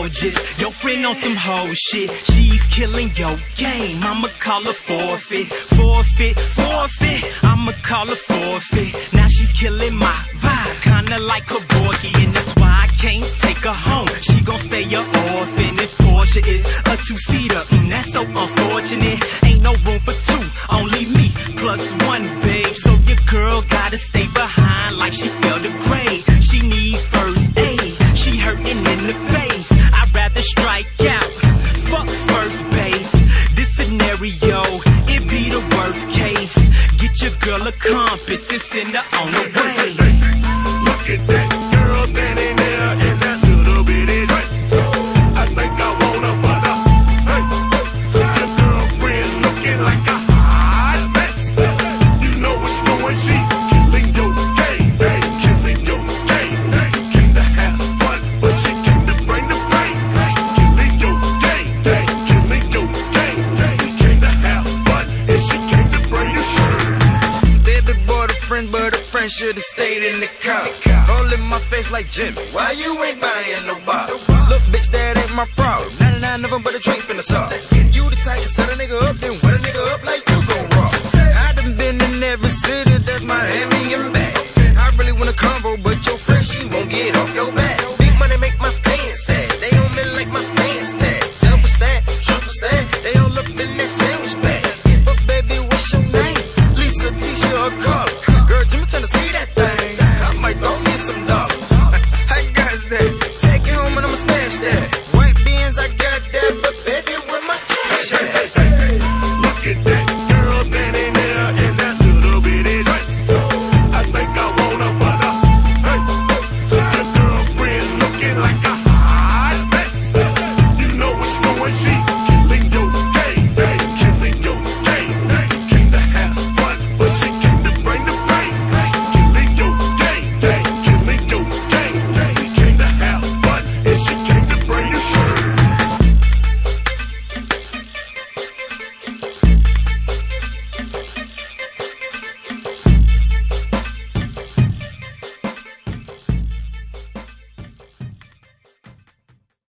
gorgeous. Your friend on some hoe shit. She's killing your game. I'ma call her forfeit. Forfeit, forfeit. I'ma call her forfeit. Now she's killing my vibe. Kinda like a Borgie, and that's why I can't take her home. She gon' stay a orphan. This Porsche is a two-seater. That's so unfortunate. Ain't no room for two. Only me plus one, babe. So your girl gotta stay behind like she failed a grade. She need first aid. She hurting in the face. I'd rather strike out. Fuck first base. This scenario, it be the worst case. Get your girl a compass and send her on the way. Look at that girl standing there in that little bitty dress. I think I wanna butt her. Hey, your girlfriend looking like a hot mess. You know what's going, she's killing your game, killing your game. Came to have fun, but she came to bring the pain. Killing your game, killing your game. She came to have fun, and she came to bring your shame. Baby boy, the friend, but the friend should've stayed in the car. All in my face like Jimmy, why you ain't buying no bottle? Look, bitch, that ain't my problem. 99 of them, but a drink finna solve. You the type to set a nigga up, then wet a nigga up like you gon' rock. I done been in every city, that's Miami and back. I really wanna combo, but your friend, she won't get off your back.